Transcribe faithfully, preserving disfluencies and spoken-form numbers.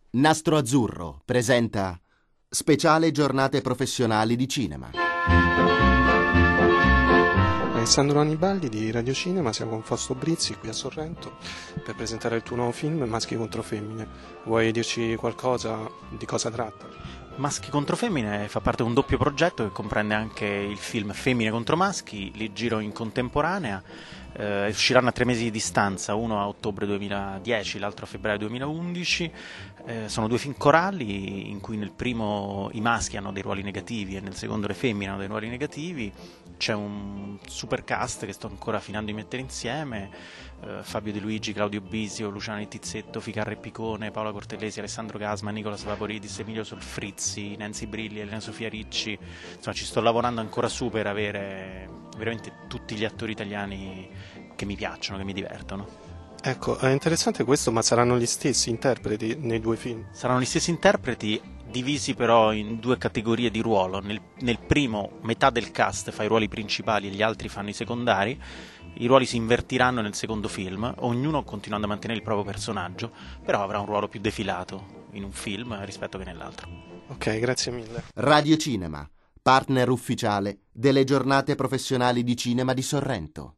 Nastro Azzurro presenta Speciale Giornate Professionali di Cinema. Alessandro Anibaldi di Radio Cinema, siamo con Fausto Brizzi qui a Sorrento per presentare il tuo nuovo film Maschi contro Femmine. Vuoi dirci qualcosa di cosa tratta? Maschi contro Femmine fa parte di un doppio progetto che comprende anche il film Femmine contro Maschi, li giro in contemporanea, eh, usciranno a tre mesi di distanza, uno a ottobre duemiladieci, l'altro a febbraio duemilaundici. Eh, sono due film corali in cui nel primo i maschi hanno dei ruoli negativi e nel secondo le femmine hanno dei ruoli negativi. C'è un super cast che sto ancora finendo di mettere insieme, eh, Fabio De Luigi, Claudio Bisio, Luciano Tizzetto, Ficarra Picone, Paola Cortellesi, Alessandro Gasma, Nicolas Vaporidis, Emilio Solfrizzi, Nancy Brilli, Elena Sofia Ricci. Insomma, ci sto lavorando ancora su per avere veramente tutti gli attori italiani che mi piacciono, che mi divertono. Ecco, è interessante questo, ma saranno gli stessi interpreti nei due film? Saranno gli stessi interpreti, divisi però in due categorie di ruolo. Nel, nel primo, metà del cast fa i ruoli principali e gli altri fanno i secondari. I ruoli si invertiranno nel secondo film, ognuno continuando a mantenere il proprio personaggio, però avrà un ruolo più defilato in un film rispetto che nell'altro. Ok, grazie mille. Radio Cinema, partner ufficiale delle Giornate Professionali di Cinema di Sorrento.